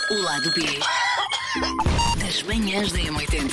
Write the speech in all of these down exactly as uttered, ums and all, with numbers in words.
O lado B das manhãs da M oitenta.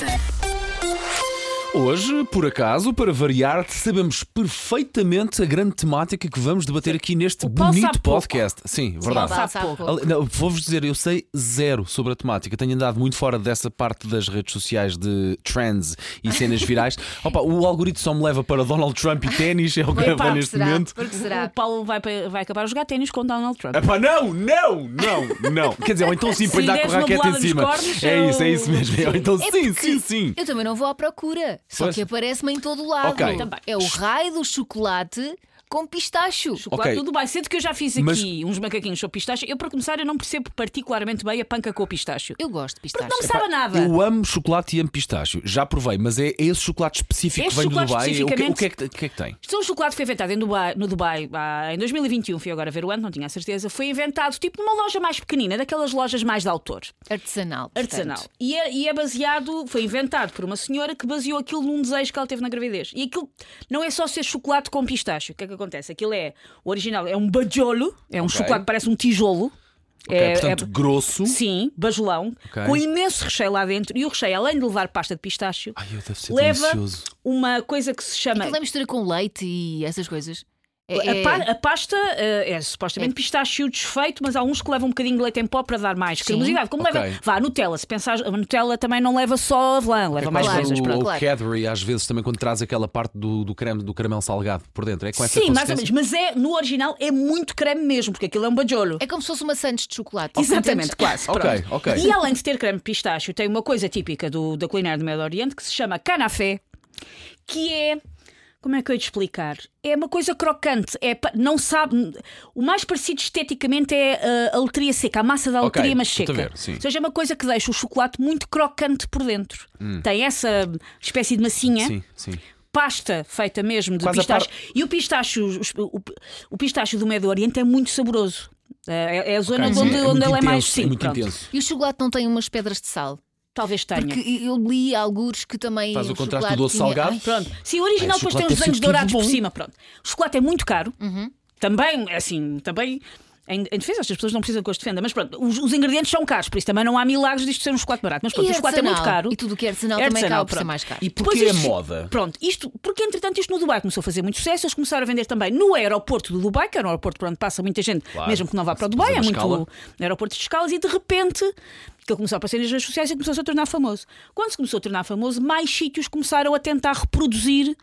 Hoje, por acaso, para variar, sabemos perfeitamente a grande temática que vamos debater aqui neste O Paulo bonito sabe pouco. podcast. Sim, verdade. Paulo sabe pouco. Ali- não, Vou-vos dizer, eu sei zero sobre a temática. Tenho andado muito fora dessa parte das redes sociais de trends e cenas virais. Opa, o algoritmo só me leva para Donald Trump e ténis, é o que Epá, eu vou neste será? momento. Porque será? O Paulo vai, pa- vai acabar a jogar ténis com Donald Trump. Epá, não, não, não, não. Quer dizer, ou então sim, Se põe dar deres com uma a raquete bolada em nos cima. cornos, É eu- isso, é isso mesmo. Ou então É sim, porque sim, sim. Eu também não vou à procura. Só Pois. que aparece-me em todo o lado. Ok. Também. É o raio do chocolate com pistacho. Chocolate Ok. do Dubai. Sendo que eu já fiz aqui Mas- uns macaquinhos sobre pistache, eu para começar eu não percebo particularmente bem a panca com o pistacho. Eu gosto de pistacho. Não me sabe a nada. Eu amo chocolate e amo pistácio. Já provei, mas é esse chocolate específico Este que vem do chocolate Dubai. O que, o, especificamente- que é que, o que é que tem? Isto é um chocolate que foi inventado em Dubai, no Dubai ah, em dois mil e vinte e um. Fui agora ver o ano, não tinha a certeza. Foi inventado tipo numa loja mais pequenina, daquelas lojas mais de autor. Artesanal. portanto. Artesanal. E é, e é baseado, foi inventado por uma senhora que baseou aquilo num desejo que ela teve na gravidez. E aquilo não é só ser chocolate com pistacho. O que é que acontece? Aquilo é, o original é um bajolo, é um Ok. chocolate que parece um tijolo. Ok, É- portanto, é- grosso. Sim, bajolão, Ok. com imenso recheio lá dentro. E o recheio, além de levar pasta de pistacho, Ai, eu deve ser leva delicioso. uma coisa que se chama. Aquilo é mistura com leite e essas coisas. É, A, é- pa- a pasta eh, é supostamente É. pistácio desfeito, mas há uns que levam um bocadinho de leite em pó para dar mais cremosidade. Como Ok. leva, vá, Nutella. Se pensar, a Nutella também não leva só avelã, leva É mais quase coisas. o, Pronto. o claro. Cadbury, às vezes, também quando traz aquela parte do, do creme do caramelo salgado por dentro. É com essa Sim, mais ou consistência? menos. Mas é, no original é muito creme mesmo, porque aquilo é um bajolo. é como se fosse uma Santos de chocolate. Exatamente, quase. Ok, pronto. ok. E além de ter creme de pistácio, tem uma coisa típica do, da culinária do Médio Oriente que se chama canafé, que é. Como é que eu ia te explicar? É uma coisa crocante. É, pa- não sabe. O mais parecido esteticamente é uh, a letria seca, a massa da Ok, letria, mas estou a seca. ver, sim. Ou seja, é uma coisa que deixa o chocolate muito crocante por dentro. Tem essa espécie de massinha. Sim, sim. Pasta feita mesmo de Quase a pistache. par- E o pistache, os- o, o pistache do Médio Oriente é muito saboroso. É, é a zona Ok, onde, sim, é onde muito ele é mais. intenso, Sim, é muito pronto. intenso. E o chocolate não tem umas pedras de sal? Talvez tenha. Porque eu li algures que também. Faz o contraste chocolate do doce tinha- salgado. Ai, Pronto. Sim, o original Ai, o depois tem chocolate uns deve anos ser tudo dourados por bom. cima. Pronto. O chocolate é muito caro. Também, assim, também. Em, em defesa, estas pessoas não precisam que eu os defenda, mas pronto, os, os ingredientes são caros, por isso também não há milagres disto ser um chocolate barato. Mas pronto, E o chocolate é muito artesanal. caro. E tudo o que é artesanal É também artesanal, acaba por ser pronto. mais caro. E Depois porquê a isto- moda? Pronto, isto, porque entretanto isto no Dubai começou a fazer muito sucesso, eles começaram a vender também no aeroporto do Dubai, que é um aeroporto por onde passa muita gente, Claro. mesmo que não vá para o Fazer Dubai, é uma muito escala. aeroporto de escalas, e de repente que ele começou a aparecer nas redes sociais e começou-se a tornar famoso. Quando se começou a tornar famoso, mais sítios começaram a tentar reproduzir,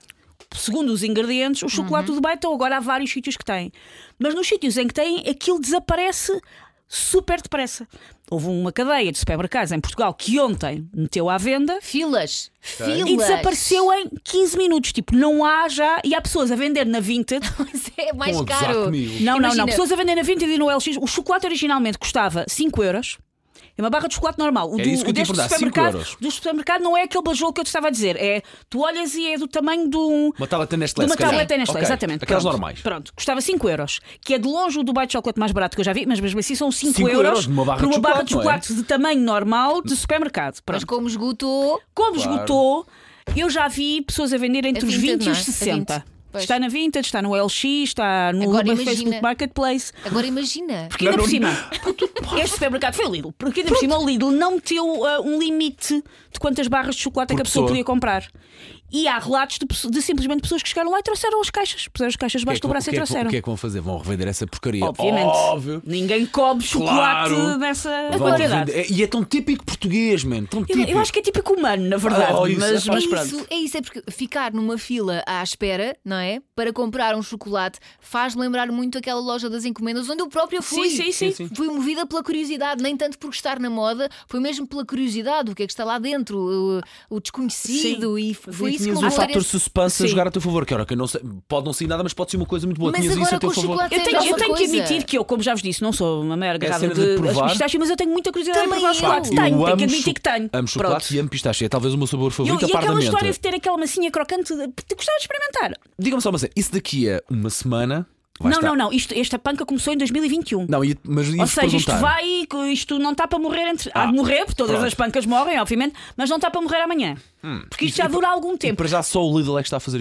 segundo os ingredientes, o chocolate do Dubai. Então agora há vários sítios que têm. Mas nos sítios em que têm, aquilo desaparece super depressa. Houve uma cadeia de supermercados em Portugal que ontem meteu à venda Filas. Filas. e desapareceu em quinze minutos. Tipo, não há já. E há pessoas a vender na Vinted. Mas é mais Estão a gozar caro. comigo. Não, não, Imagina- não. Pessoas a vender na Vinted e no L X. O chocolate originalmente custava cinco euros. É uma barra de chocolate normal. O É do, isso que eu o te ia deste perguntar, cinco supermercado, euros. do supermercado não é aquele bajolo que eu te estava a dizer. É, tu olhas e é do tamanho de um. Uma tableta Nestlé, De uma se calhar. tableta Nestlé, Ok, exatamente. Aquelas Pronto. normais. Pronto, custava cinco euros. Que é de longe o Dubai de chocolate mais barato que eu já vi, mas mesmo assim são cinco cinco euros euros numa barra por de uma barra de chocolate, não é? chocolate de tamanho normal de supermercado. Mas Pronto. como esgotou. Como Claro. esgotou, eu já vi pessoas a vender entre A os Vinted, vinte e não os é? A sessenta. vinte. Pois. Está na Vinted, está no L X, está no Agora no imagina- Facebook Marketplace. Agora imagina. Porque ainda Não, por não- cima, este supermercado foi o Lidl. Porque ainda por cima o Lidl não meteu uh, um limite de quantas barras de chocolate é Por que a pessoa pessoa. podia comprar. E há relatos de, pesso- de simplesmente pessoas que chegaram lá e trouxeram as caixas. Puseram as caixas O que é debaixo que- do braço o que e é que- trouxeram. O que é que vão fazer? Vão revender essa porcaria? Obviamente. Óbvio. Ninguém come chocolate Claro. nessa Vão quantidade. revender. E é tão típico português, mano. Tão Eu, típico. eu acho que é típico humano, na verdade. Oh, isso. mas, É mas é, pronto. isso, é isso, é porque ficar numa fila à espera, não é? Para comprar um chocolate faz-me lembrar muito aquela loja das encomendas onde eu própria fui. Sim, sim, sim. sim. Fui movida pela curiosidade, nem tanto por estar na moda, foi mesmo pela curiosidade, o que é que está lá dentro, o, o desconhecido, Sim. e foi isso que Tinhas eu o vou fator suspense a Sim. jogar a teu favor, que, ora, que não sei, pode não ser nada, mas pode ser uma coisa muito boa. Mas Tinhas isso agora a teu com o favor. chocolate Eu tenho, eu outra tenho que coisa. admitir que eu, como já vos disse, não sou uma mera agarrada cena de de, provar. as pistaches, mas eu tenho muita curiosidade em Também provar eu. chocolate. Eu Tenho, tenho que amo admitir cho- que tenho. Amo chocolate Pronto. e amo pistache. É talvez o meu sabor E, favorito, e a par da aquela história menta. de ter aquela massinha crocante, de- te gostava de experimentar. Diga-me só uma coisa, isso daqui a uma semana vai não, estar... não, não, isto, esta panca começou em dois mil e vinte e um. Não, ia- mas ia Ou seja, isto perguntar. vai, isto não está para morrer entre. Há Ah, de morrer, porque todas pronto. as pancas morrem, obviamente, mas não está para morrer amanhã. Porque isto já E- dura algum E tempo. para já só o Lidl é que está a fazer isso?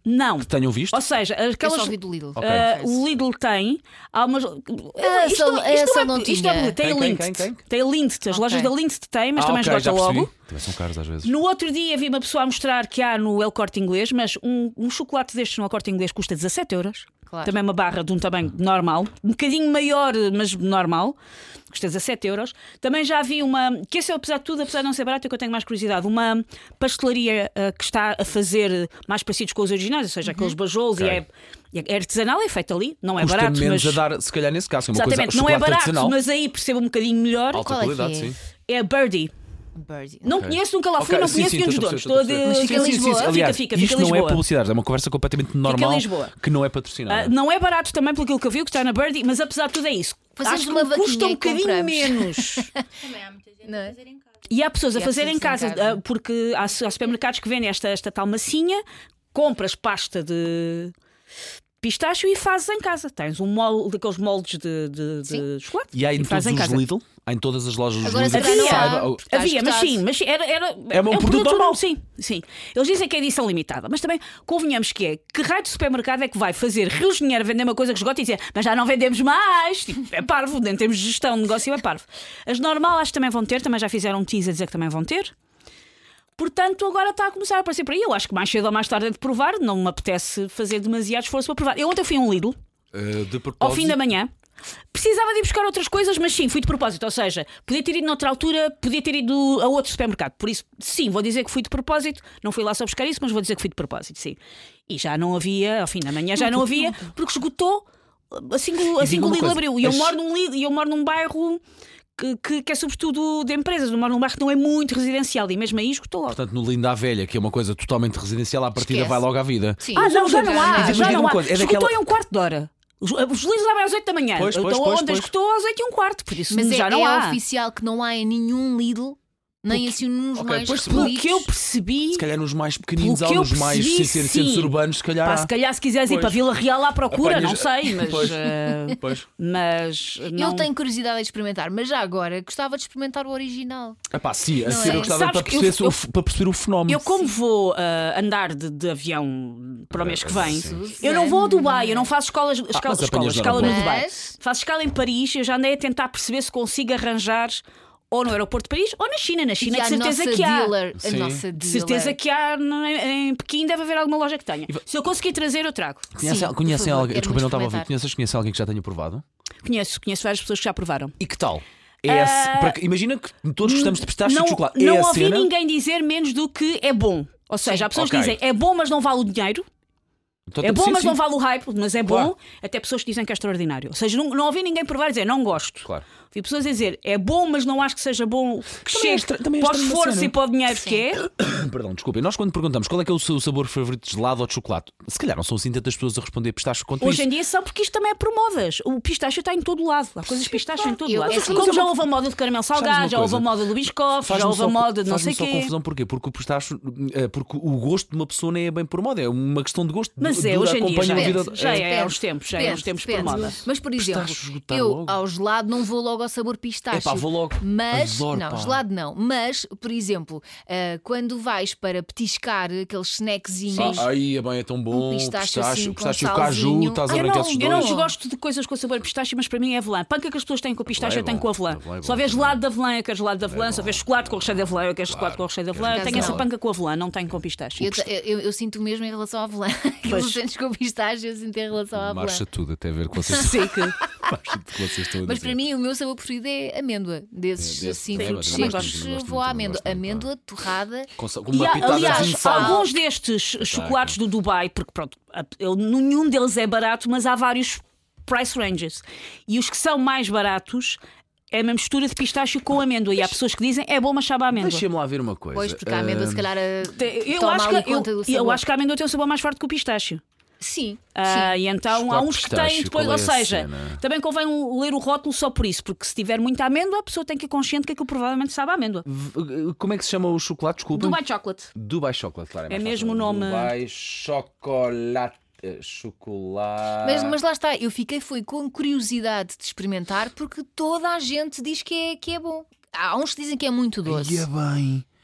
Não. Que tenham visto? Ou seja, Eu aquelas. só ouvi do Lidl. Ok. Ah, o Lidl tem. Há umas. Ah, isto, só- não- isto essa não não é, isto é, tinha. tem Quem, a quem, Lindt. quem, quem? Tem a Lindt. As lojas Ok. da Lindt têm, mas Ah, também ok, já esgota percebi. logo. Também são caros às vezes. No outro dia vi uma pessoa a mostrar que há no El Corte Inglês, mas um, um chocolate destes no El Corte Inglês custa dezassete euros. Claro. Também uma barra de um tamanho normal, um bocadinho maior, mas normal. Custa dezassete euros. Também já vi uma, que esse é, apesar de tudo, apesar de não ser barato, é que eu tenho mais curiosidade. Uma pastelaria uh, que está a fazer mais parecidos com os originais, ou seja, aqueles bajolos, Ok. e é, é artesanal, é feito ali. Não é Custa barato, menos mas. a dar, se calhar nesse caso, é uma Exatamente, coisa não é chocolate barato, artesanal. mas aí percebo um bocadinho melhor. Alta Qual é que qualidade, é? sim. É a Birdie. Birdie. Não Ok. conheço, nunca lá fui, Ok, não sim, conheço sim, nenhum dos estou a donos. perceber, Estou estou a de... Mas perceber. fica em Sim, sim, sim, Lisboa? sim. Aliás, Fica, fica, isto fica em não é Lisboa. publicidade, é uma conversa completamente normal Lisboa. que não é patrocinada. Ah, não é barato também pelo aquilo que eu vi, o que está na Birdie, mas apesar de tudo é isso. Fazemos Acho que uma me custa vaquinha um e bocadinho compramos. menos. Também há muita gente Não é? a fazer em casa. E há pessoas a E há fazer em pessoas casa, em casa. ah, porque há, su- há supermercados que vendem esta, esta tal massinha, compras pasta de pistacho e fazes em casa. Tens um molde, daqueles moldes de, de, de chocolate. E há em e fazes todos em os casa. Lidl, há em todas as lojas dos Agora Lidl, se que calhar se não há. saiba. Está Havia, mas esgotado. sim, mas era, era, É um produto normal. Sim, sim. Eles dizem que é edição limitada, mas também convenhamos que é que raio de supermercado é que vai fazer rios de dinheiro a vender uma coisa que esgota e dizer, mas já não vendemos mais. Tipo, é parvo, em termos de gestão de negócio é parvo. As normal acho que também vão ter, também já fizeram um teaser a dizer que também vão ter. Portanto, agora está a começar a aparecer por aí. Eu acho que mais cedo ou mais tarde é de provar, não me apetece fazer demasiado esforço para provar. Eu ontem fui a um Lidl, Uh, de propósito, ao fim da manhã. Precisava de ir buscar outras coisas, mas sim, fui de propósito. Ou seja, podia ter ido noutra altura, podia ter ido a outro supermercado. Por isso, sim, vou dizer que fui de propósito. Não fui lá só buscar isso, mas vou dizer que fui de propósito, sim. E já não havia, ao fim da manhã, já não havia, porque esgotou assim que, o- assim diga que o uma Lidl coisa, abriu. E eu as- moro num Lidl, e eu moro num bairro que, que, que é sobretudo de empresas. Eu moro num bairro que não é muito residencial e mesmo aí esgotou logo. Portanto, no Linda à Velha, que é uma coisa totalmente residencial, à partida Esquece. vai logo à vida. Sim. Ah, não, já não há, Mas já diga não uma há. coisa, é Esgotou daquela- em um quarto de hora. Os, os Lidls abrem às oito da manhã. Pois, pois, então pois, ontem pois. esgotou às oito e um quarto. Por isso Mas é, já não é há. oficial que não há em nenhum Lidl, nem assim nos Ok, mais pois, Pelo repelidos. que eu percebi. Se calhar nos mais pequeninos, Pelo que ou eu nos mais percebi, sem ser centros sim. urbanos, se calhar. Pá, há. se calhar se quiseres ir Pois. para Vila Real à procura, Apanhas- não sei, mas. Pois. eh, Pois. mas não... Eu tenho curiosidade de experimentar, mas já agora gostava de experimentar o original. Epá, sim, a Não ser é? eu gostava Sabes para que eu- perceber, se o- eu- para perceber o fenómeno. Eu, como vou eh, andar de, de avião para o mês que vem, Sim. eu não vou a Dubai, eu não faço escolas, escola, mas escola, apanhas escala no normal. Dubai. Mas- Faço escala em Paris, eu já andei a tentar perceber se consigo arranjar ou no aeroporto de Paris ou na China. Na China, E de a certeza nossa que há. dealer, a Sim. nossa De dealer. certeza que há em, em Pequim, deve haver alguma loja que tenha. Se eu conseguir trazer, eu trago. Conhecem, Sim, conhecem por favor, alguém? quero Desculpa, eu não muito estava a ouvir. experimentar. Conheces, conhece alguém que já tenha provado? Conheço, conheço várias pessoas que já provaram. E que tal? É a- para que- imagina que todos gostamos de pistache e não, de chocolate. É não a ouvi cena. ninguém dizer menos do que é bom. Ou seja, há pessoas ok. que dizem é bom, mas não vale o dinheiro. Então, É bom, sim, mas sim. não vale o hype, mas é bom. Claro. Até pessoas que dizem que é extraordinário. Ou seja, não, não ouvi ninguém provar e dizer não gosto. Claro. Ouvi pessoas a dizer é bom, mas não acho que seja bom que Também é chegue estra- também é para o estranho uma esforço cena. e para o dinheiro que é. Perdão, desculpem. Nós quando perguntamos qual é que é o seu sabor favorito de gelado ou de chocolate, se calhar não são assim tantas pessoas a responder pistache quanto Hoje isso. em dia são porque isto também é por modas. O pistache está em todo lado. Há coisas de pistache em todo Eu- lado. é assim, Como mas já uma- houve a moda de caramelo Sabes salgado, uma já houve a coisa? moda do biscoff, já Faz-me houve a só- moda de não faz-me sei o só quê. confusão porquê? Porque o pistache, eh, porque o gosto de uma pessoa nem é bem por moda, é uma questão de gosto. Mas dura, é, hoje em dia acompanha já a é, vida. já é, Depende, há uns tempos, já é há uns depende, tempos por depende. moda. Mas, por exemplo, Pistache esgotar eu logo. ao gelado não vou logo ao sabor pistache. Epá, vou logo. Mas, Adoro, não, pá. gelado não. Mas, por exemplo, ah, quando vais para petiscar aqueles snackzinhos. Ah, aí é bem, é tão bom. Um pistache assim, com pistache e o caju, salzinho. estás a Ah, ver Eu que não, esses eu não dois. gosto de coisas com sabor pistache, mas para mim é avelã. Panca que as pessoas têm com pistache, Avelã é eu tenho bom. com avelã. Avelã é bom Se houver também. gelado de avelã, eu quero gelado de avelã. Se houver chocolate com recheio de avelã, eu quero chocolate com recheio de avelã. Eu tenho Não. essa panca com avelã, não tenho com pistache. Eu, te- eu, eu sinto mesmo em relação à avelã. Pois. Aqueles sentes com pistache, eu sinto em relação à avelã. Marcha tudo, até ver com vocês. Sei que. Marcha tudo que vocês estão a Mas dizer. para mim o meu sabor preferido é amêndoa. Desses É, desse- assim, é, frutos mas eu também secos, gosto, gosto vou à muito, amêndoa. gosto muito, Amêndoa torrada. Com, sa- com E uma há, pitada aliás, de sal. alguns destes chocolates do Dubai, porque pronto, a- eu- nenhum deles é barato, mas há vários price ranges. E os que são mais baratos é uma mistura de pistache com amêndoa. E há pessoas que dizem é bom, mas sabe a amêndoa. Deixa-me lá ver uma coisa. Pois, porque a amêndoa Ah, se calhar a- Eu toma acho, ali que, eu, conta do eu sabor. acho que a amêndoa tem um sabor mais forte que o pistache. Sim, Ah, sim. e então há Chocolate uns que pistache, têm depois, qual ou é a seja, cena? também convém ler o rótulo só por isso, porque se tiver muita amêndoa, a pessoa tem que ir consciente que aquilo provavelmente sabe a amêndoa. v- Como é que se chama o chocolate? Desculpa. Dubai Chocolate. Dubai Chocolate, claro. É mais mesmo fácil. o nome- Dubai Chocolate. eh, Chocolate. Mas, mas lá está, eu fiquei foi com curiosidade de experimentar porque toda a gente diz que é, que é bom. Há uns que dizem que é muito doce. Ia bem.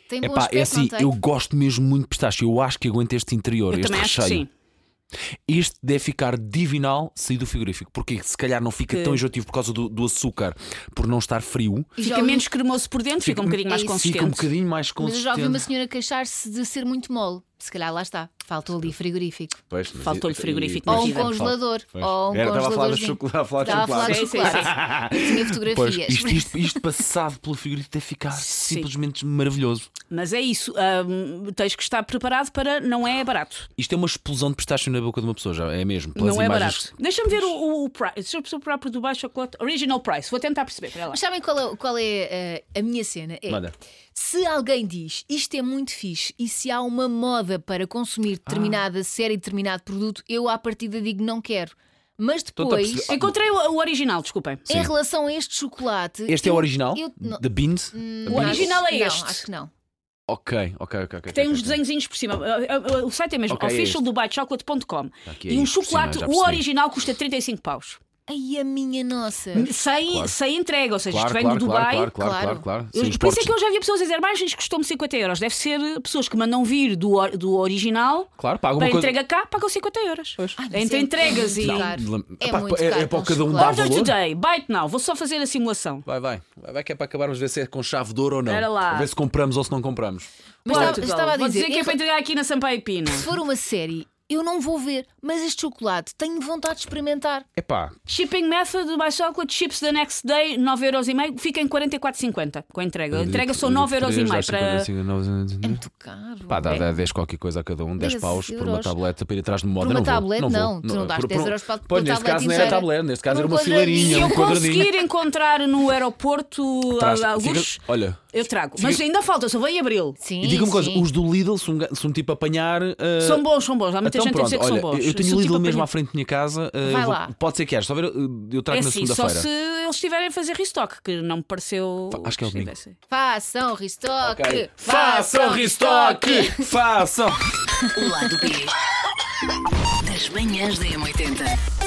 Tem bom Epá, aspecto, é assim, não tem? eu gosto mesmo muito de pistache. Eu acho que aguento este interior, Eu este também acho que recheio. sim. Este deve ficar divinal sair do frigorífico, porque se calhar não fica Que- tão enjoativo por causa do, do açúcar, por não estar frio. E já Fica ouvi- menos cremoso por dentro, fica um bocadinho mais é isso. consistente. Fica um bocadinho mais Mas eu consistente. já ouvi uma senhora queixar-se de ser muito mole. Se calhar lá está. Faltou ali frigorífico. Pois, mas Faltou-lhe e- frigorífico e- na Ou um vida. congelador. Pois. Ou um Era, estava a falar de congeladorzinho. chocolate. a falar de Estava a falar de Sim, sim, chocolate. sim. Tinha Pois, fotografias. isto, isto, isto passado pelo frigorífico deve ficar simplesmente maravilhoso. Mas é isso, hum, tens que estar preparado para. Não é barato. Isto é uma explosão de pistácio na boca de uma pessoa, já é mesmo. Pelas Não é imagens. barato. Deixa-me ver o, o, o price. Deixa-me ver o próprio Dubai Chocolate Original Price. Vou tentar perceber. Espera lá. Mas sabem qual é, qual é eh, a minha cena? É, Manda. se alguém diz isto é muito fixe e se há uma moda para consumir determinada série, determinado produto, eu à partida digo não quero. Mas Estou-te a depois, perceber. Encontrei o, o original, desculpem. em relação a este chocolate. Este é eu- o original? eu- não- The Beans? não, O original acho- é não, este. acho que não. Ok, ok, ok. ok, Tem ok, uns ok. desenhozinhos por cima. Uh, uh, uh, O site é mesmo Ok, é official este. dubai chocolate ponto com. Aqui é E um isto por cima, chocolate, já o percebi. original custa trinta e cinco paus. Ai, a minha nossa. Sem, Claro. sem entrega, ou seja, Claro, isto vem claro, do Dubai. claro, claro, claro, Claro. claro, claro. Eu- Sim, os por isso é portos- que eu já vi pessoas a dizer, mas isto custou-me cinquenta euros. Deve ser pessoas que mandam vir do, or- do original Claro, pagam para uma coisa. entrega cá, pagam cinquenta euros. Ai, mas Entre é entregas e. muito caro. Não, É epá, muito é- caro é para um cada um dar chocolate. Order valor. today, bite now. Vou só fazer a simulação. Vai, vai. Vai, vai que é para acabarmos, ver se é com chave de ouro ou não. Espera lá. A ver se compramos ou se não compramos. Mas Portugal. estava, estava a Vou dizer, dizer que é em para entregar aqui na Sampaio Pina. se for uma série, eu não vou ver, mas este chocolate tenho vontade de experimentar. Epá, Shipping method by chocolate ships the next day, nove euros e meio, fica em quarenta e quatro e cinquenta com a entrega. A entrega são nove euros e meio para. É muito caro. Pá, dá, dá dez qualquer coisa a cada um, dez dez paus por uma euros. tableta para ir atrás de moda. Por uma não vou, tablet, não. não. vou. Tu não dás por- dez por- euros para- Pois, por neste tablet caso não era inteira. tablet, neste caso Por era um uma fileirinha, Se eu um quadradinho. conseguir encontrar no aeroporto Traz- alguns, fica- olha, eu trago. Mas ainda falta, só vou em abril. Sim, e diga uma coisa: sim. os do Lidl, se um, ga- se um tipo apanhar. uh, São bons, são bons. Há muita então gente a pronto, dizer que olha, são bons. eu tenho Se o o Lidl tipo mesmo apanha- à frente da minha casa. uh, Vai vou- lá. Pode ser que haja, só ver, uh, eu trago É na assim, só segunda-feira. se eles estiverem a fazer restock, que não me pareceu. Acho que é o domingo. estivessem. Façam restock. Ok. Façam restock! Façam! O lado B das manhãs da M oitenta.